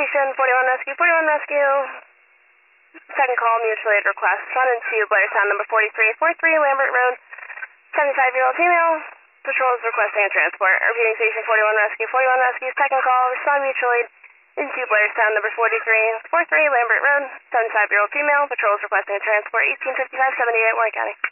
Station 41 Rescue, 41 Rescue. Second call, mutual aid request. Run into Blairstown number 4343 Lambert Road. 75-year-old female. Patrol is requesting a transport. Repeating Station 41 Rescue, 41 Rescue. Second call, respond mutual aid. Into Blairstown number 4343 Lambert Road. 75-year-old female. Patrol is requesting a transport. 1855-78 Warren County.